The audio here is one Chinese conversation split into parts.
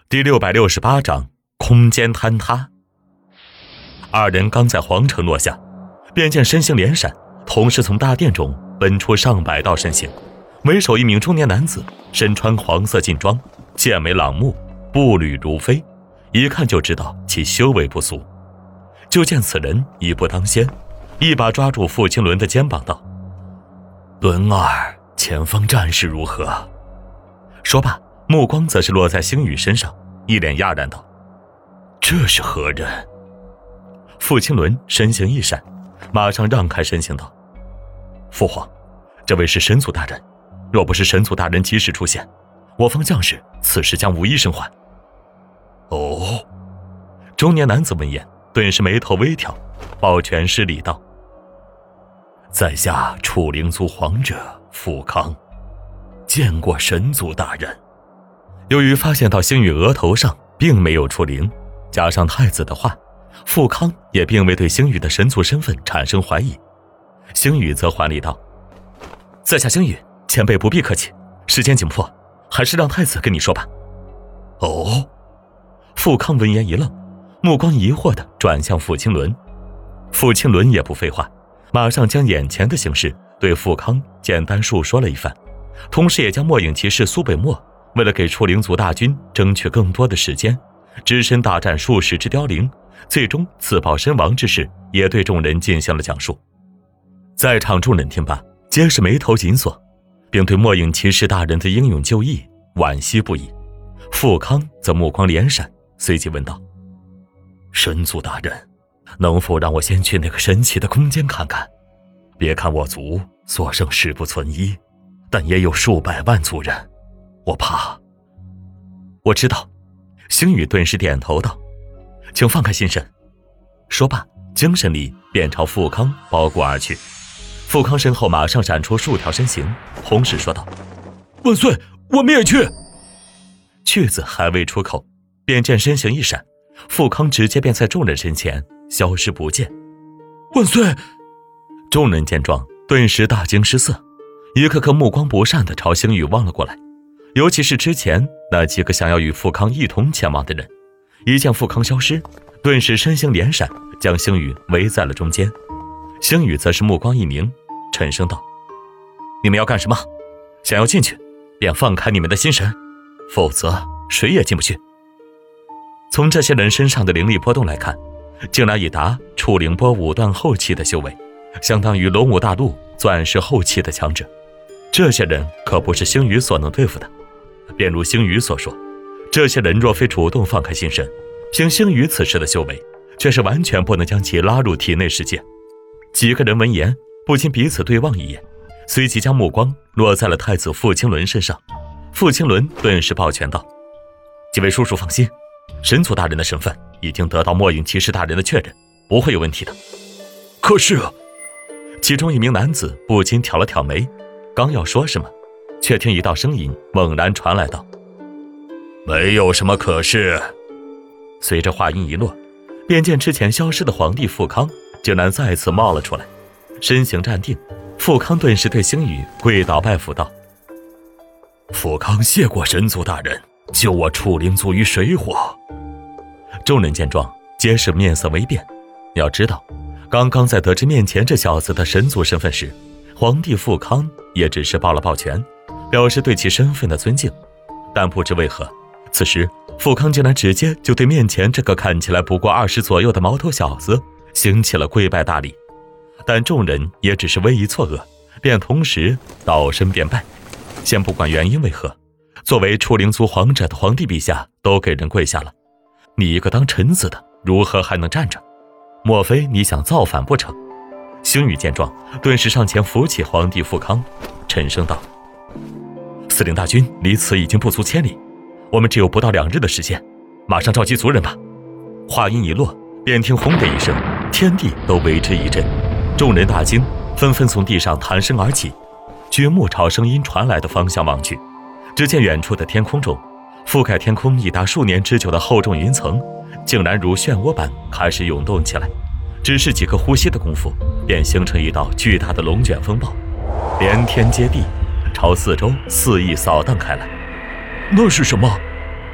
第668章空间坍塌。二人刚在皇城落下，便见身形连闪，同时从大殿中奔出上百道身形，为首一名中年男子，身穿黄色劲装，剑眉朗目，步履如飞，一看就知道其修为不俗。就见此人一步当先，一把抓住傅青伦的肩膀道：“伦儿，前方战事如何？”说罢，目光则是落在星宇身上，一脸讶然道：“这是何人？”傅青伦身形一闪，马上让开身形道：“父皇，这位是神族大人，若不是神族大人及时出现，我方将士此时将无一生还。”哦，中年男子闻言顿时眉头微挑，抱拳施礼道：“在下楚灵族皇者傅康，见过神族大人。”由于发现到星宇额头上并没有出灵，加上太子的话，傅康也并未对星宇的神族身份产生怀疑。星宇则还礼道：“在下星宇，前辈不必客气，时间紧迫，还是让太子跟你说吧。”哦，傅康闻言一愣，目光疑惑地转向傅青伦。傅青伦也不废话，马上将眼前的形势对傅康简单述说了一番，同时也将末影骑士苏北漠为了给楚灵族大军争取更多的时间，只身大战数十只凋零，最终自爆身亡之事也对众人进行了讲述。在场众人听罢，皆是眉头紧锁，并对末影骑士大人的英勇就义惋惜不已。傅康则目光连闪，随即问道：“神族大人，能否让我先去那个神奇的空间看看？别看我族所剩十不存一，但也有数百万族人，我怕。”我知道。星宇顿时点头道：“请放开心神。”说罢，精神力便朝傅康包裹而去。傅康身后马上闪出数条身形，同时说道：“万岁，我们也去！”去字还未出口，便见身形一闪，傅康直接便在众人身前消失不见。万岁！众人见状顿时大惊失色，一个个目光不善地朝星宇望了过来，尤其是之前那几个想要与傅康一同前往的人，一见傅康消失，顿时身形连闪，将星宇围在了中间。星宇则是目光一凝，沉声道：“你们要干什么？想要进去，便放开你们的心神，否则谁也进不去。”从这些人身上的灵力波动来看，竟然已达触灵波5段后期的修为，相当于龙武大陆钻石后期的强者。这些人可不是星宇所能对付的。便如星宇所说，这些人若非主动放开心神，凭星宇此时的修为，却是完全不能将其拉入体内世界。几个人闻言不禁彼此对望一眼，随即将目光落在了太子傅青伦身上。傅青伦顿时抱拳道：“几位叔叔放心，神族大人的身份已经得到末影骑士大人的确认，不会有问题的。”可是其中一名男子不禁挑了挑眉，刚要说什么，却听一道声音猛然传来道：“没有什么可是。”随着话音一落，便见之前消失的皇帝傅康竟然再次冒了出来，身形站定。傅康顿时对星宇跪倒拜服道：“傅康谢过神族大人，救我楚灵族于水火。”众人见状皆是面色微变。要知道，刚刚在得知面前这小子的神族身份时，皇帝傅康也只是抱了抱拳，表示对其身份的尊敬。但不知为何，此时傅康竟然直接就对面前这个看起来不过20左右的毛头小子行起了跪拜大礼。但众人也只是微一错愕，便同时倒身便拜。先不管原因为何，作为楚灵族皇者的皇帝陛下都给人跪下了，你一个当臣子的如何还能站着？莫非你想造反不成？星宇见状顿时上前扶起皇帝傅康，沉声道：“司令大军离此已经不足1000里，我们只有不到2日的时间，马上召集族人吧。”话音一落，便听轰的一声，天地都为之一震，众人大惊，纷纷从地上弹身而起，举目朝声音传来的方向望去，只见远处的天空中，覆盖天空已达数年之久的厚重云层竟然如漩涡般开始涌动起来，只是几个呼吸的功夫，便形成一道巨大的龙卷风暴，连天接地，朝四周肆意扫荡开来。那是什么？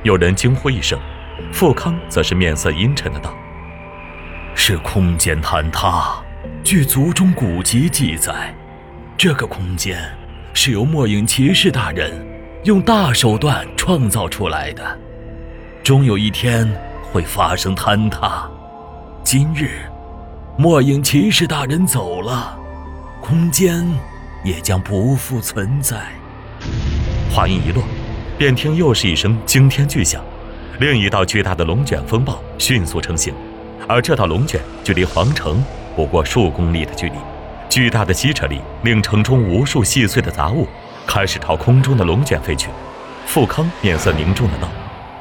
有人惊呼一声，富康则是面色阴沉的道：“ 是空间坍塌。据族中古籍记载，这个空间是由末影骑士大人用大手段创造出来的，终有一天会发生坍塌。今日末影骑士大人走了，空间也将不复存在。” 话音一落，便听又是一声惊天巨响，另一道巨大的龙卷风暴迅速成型，而这道龙卷距离皇城不过数公里的距离，巨大的吸扯力令城中无数细碎的杂物开始朝空中的龙卷飞去。富康面色凝重的道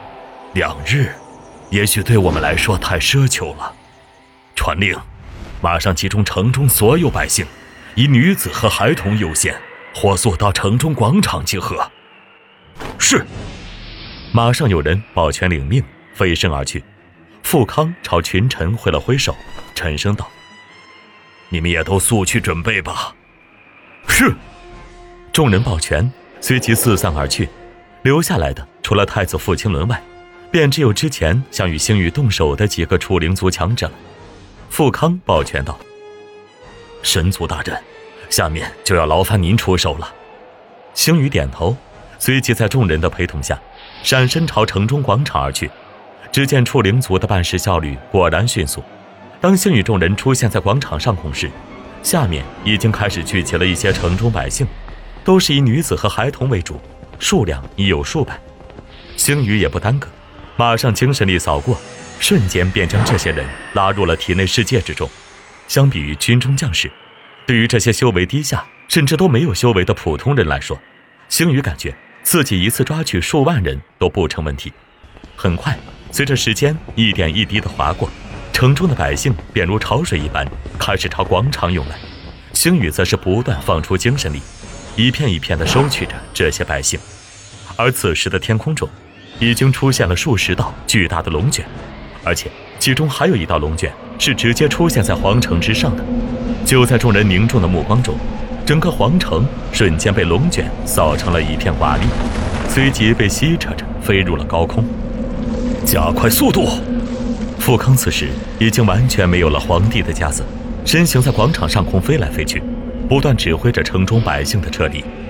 ：“2日，也许对我们来说太奢求了。传令，马上集中城中所有百姓，以女子和孩童优先，火速到城中广场集合。” 是。 马上有人抱拳领命，飞身而去。富康朝群臣挥了挥手，沉声道：“你们也都速去准备吧。” 是。 众人抱拳，随即四散而去。留下来的除了太子傅青伦外，便只有之前想与星宇动手的几个楚灵族强者了。富康抱拳道：“神族大人，下面就要劳烦您出手了。”星宇点头，随即在众人的陪同下闪身朝城中广场而去。只见楚灵族的办事效率果然迅速，当星宇众人出现在广场上空时，下面已经开始聚集了一些城中百姓，都是以女子和孩童为主，数量已有数百。星宇也不耽搁，马上精神力扫过，瞬间便将这些人拉入了体内世界之中。相比于军中将士，对于这些修为低下甚至都没有修为的普通人来说，星宇感觉自己一次抓取数万人都不成问题。很快，随着时间一点一滴的划过，城中的百姓便如潮水一般开始朝广场涌来。星宇则是不断放出精神力，一片一片地收取着这些百姓。而此时的天空中已经出现了数十道巨大的龙卷，而且其中还有一道龙卷是直接出现在皇城之上的。就在众人凝重的目光中，整个皇城瞬间被龙卷扫成了一片瓦砾，随即被吸扯着飞入了高空。 加快速度！ 富康此时已经完全没有了皇帝的架子，身形在广场上空飞来飞去，不断指挥着城中百姓的撤离。